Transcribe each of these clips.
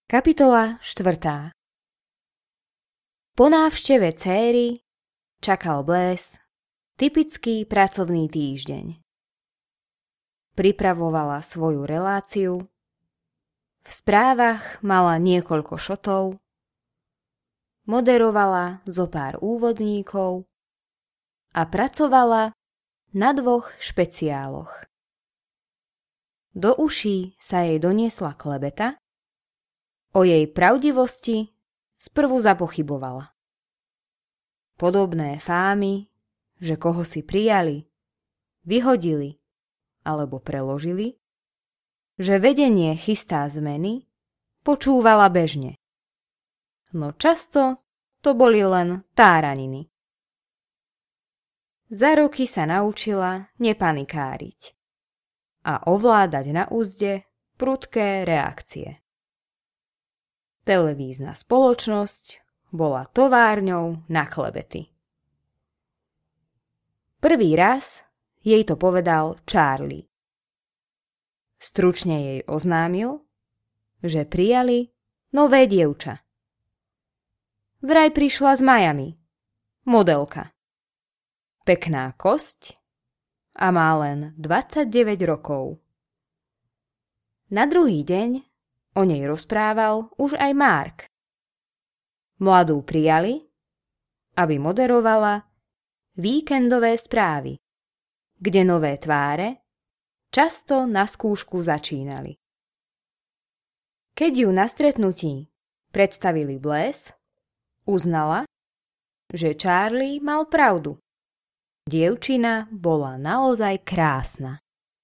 Kapitola 4. Po návšteve céry čakal Blaise typický pracovný týždeň. Pripravovala svoju reláciu, v správach mala niekoľko šotov, moderovala zopár úvodníkov a pracovala na 2 špeciáloch. Do uší sa jej doniesla klebeta. O jej pravdivosti sprvu zapochybovala. Podobné fámy, že koho si prijali, vyhodili alebo preložili, že vedenie chystá zmeny, počúvala bežne. No často to boli len táraniny. Za roky sa naučila nepanikáriť a ovládať na úzde prudké reakcie. Televízna spoločnosť bola továrňou na klebety. Prvý raz jej to povedal Charlie. Stručne jej oznámil, že prijali nové dievča. Vraj prišla z Miami, modelka. Pekná kosť a má len 29 rokov. Na druhý deň o nej rozprával už aj Mark. Mladú prijali, aby moderovala víkendové správy, kde nové tváre často na skúšku začínali. Keď ju na stretnutí predstavili Blaise, uznala, že Charlie mal pravdu. Dievčina bola naozaj krásna.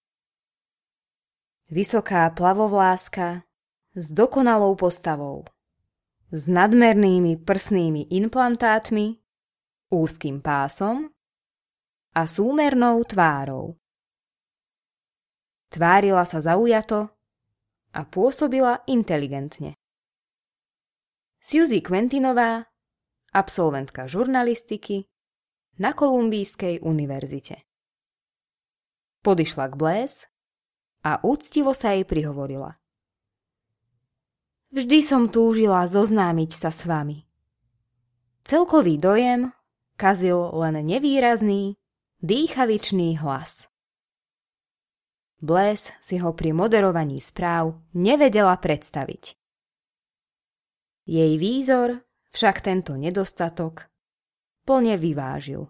Vysoká plavovláska s dokonalou postavou, s nadmernými prsnými implantátmi, úzkým pásom a súmernou tvárou. Tvárila sa zaujato a pôsobila inteligentne. Suzy Quentinová, absolventka žurnalistiky na Kolumbijskej univerzite. Podišla k Blaise a úctivo sa jej prihovorila. Vždy som túžila zoznámiť sa s vami. Celkový dojem kazil len nevýrazný, dýchavičný hlas. Blaise si ho pri moderovaní správ nevedela predstaviť. Jej výzor však tento nedostatok plne vyvážil.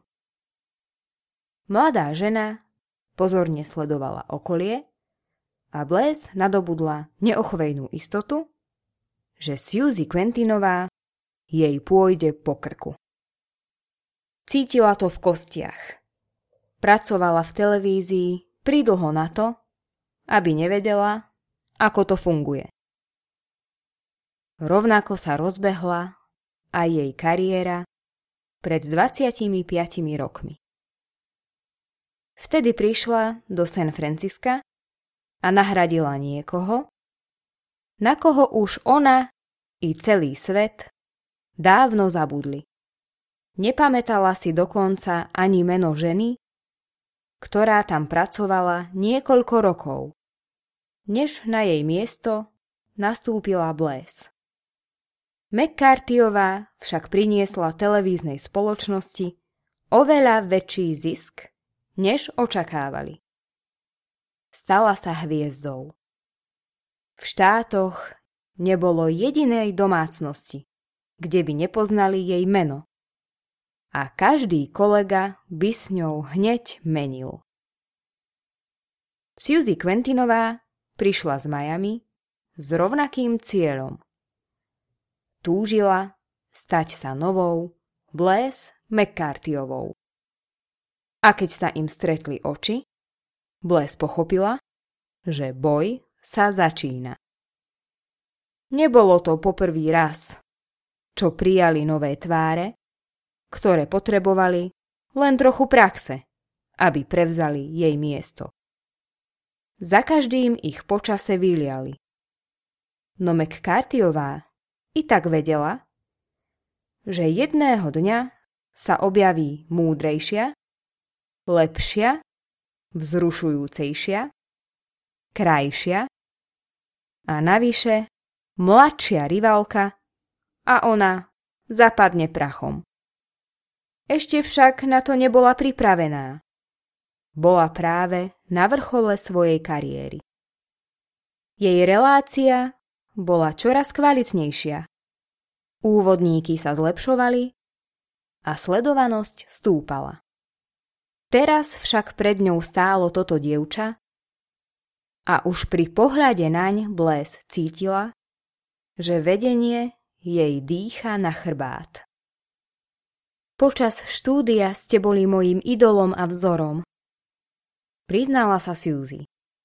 Mladá žena pozorne sledovala okolie a Blaise nadobudla neochvejnú istotu, že Suzy Quentinová jej pôjde po krku. Cítila to v kostiach. Pracovala v televízii pridlho na to, aby nevedela, ako to funguje. Rovnako sa rozbehla aj jej kariéra pred 25 rokmi. Vtedy prišla do San Francisca a nahradila niekoho, na koho už ona i celý svet dávno zabudli. Nepamätala si dokonca ani meno ženy, ktorá tam pracovala niekoľko rokov, než na jej miesto nastúpila Blaise. McCarthyová však priniesla televíznej spoločnosti oveľa väčší zisk, než očakávali. Stala sa hviezdou. V štátoch nebolo jedinej domácnosti, kde by nepoznali jej meno. A každý kolega by s ňou hneď menil. Suzy Quentinová prišla z Miami s rovnakým cieľom. Túžila stať sa novou Blaise McCarthyovou. A keď sa im stretli oči, Blaise pochopila, že boj sa začína. Nebolo to poprvý raz, čo prijali nové tváre, ktoré potrebovali len trochu praxe, aby prevzali jej miesto. Za každým ich počase vyliali. No McCarthyová i tak vedela, že jedného dňa sa objaví múdrejšia, lepšia, vzrušujúcejšia, krajšia a navyše mladšia rivalka a ona zapadne prachom. Ešte však na to nebola pripravená. Bola práve na vrchole svojej kariéry. Jej relácia bola čoraz kvalitnejšia. Úvodníky sa zlepšovali a sledovanosť stúpala. Teraz však pred ňou stálo toto dievča a už pri pohľade naň Blaise cítila, že vedenie jej dýcha na chrbát. Počas štúdia ste boli mojím idolom a vzorom, priznala sa Suzy.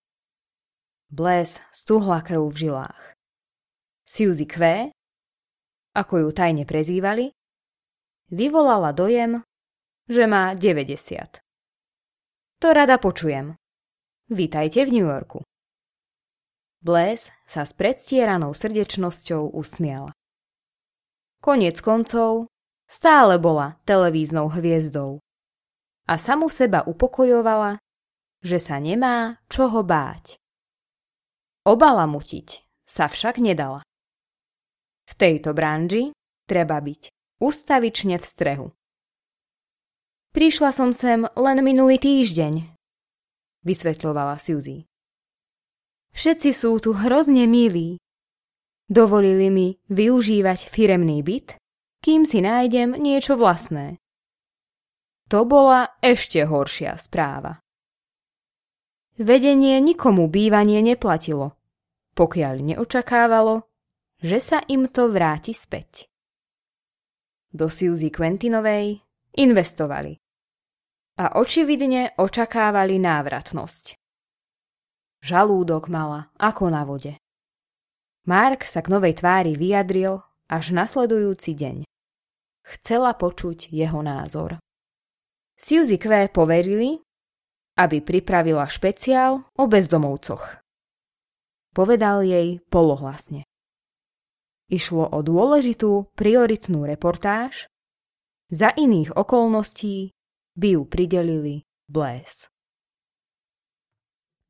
Blaise stuhla krv v žilách. Suzy Q, ako ju tajne prezývali, vyvolala dojem, že má 90. To rada počujem. Vítajte v New Yorku. Blaise sa s predstieranou srdečnosťou usmiala. Koniec koncov stále bola televíznou hviezdou a samu seba upokojovala, že sa nemá čoho báť. Obalamutiť sa však nedala. V tejto branži treba byť ustavične v strehu. Prišla som sem len minulý týždeň, vysvetľovala Suzy. Všetci sú tu hrozne milí. Dovolili mi využívať firemný byt, kým si nájdem niečo vlastné. To bola ešte horšia správa. Vedenie nikomu bývanie neplatilo, pokiaľ neočakávalo, že sa im to vráti späť. Do Suzy Quentinovej investovali a očividne očakávali návratnosť. Žalúdok mala ako na vode. Mark sa k novej tvári vyjadril až nasledujúci deň. Chcela počuť jeho názor. Suzy Q poverili, aby pripravila špeciál o bezdomovcoch. Povedal jej polohlasne. Išlo o dôležitú prioritnú reportáž, za iných okolností by ju pridelili Blaise.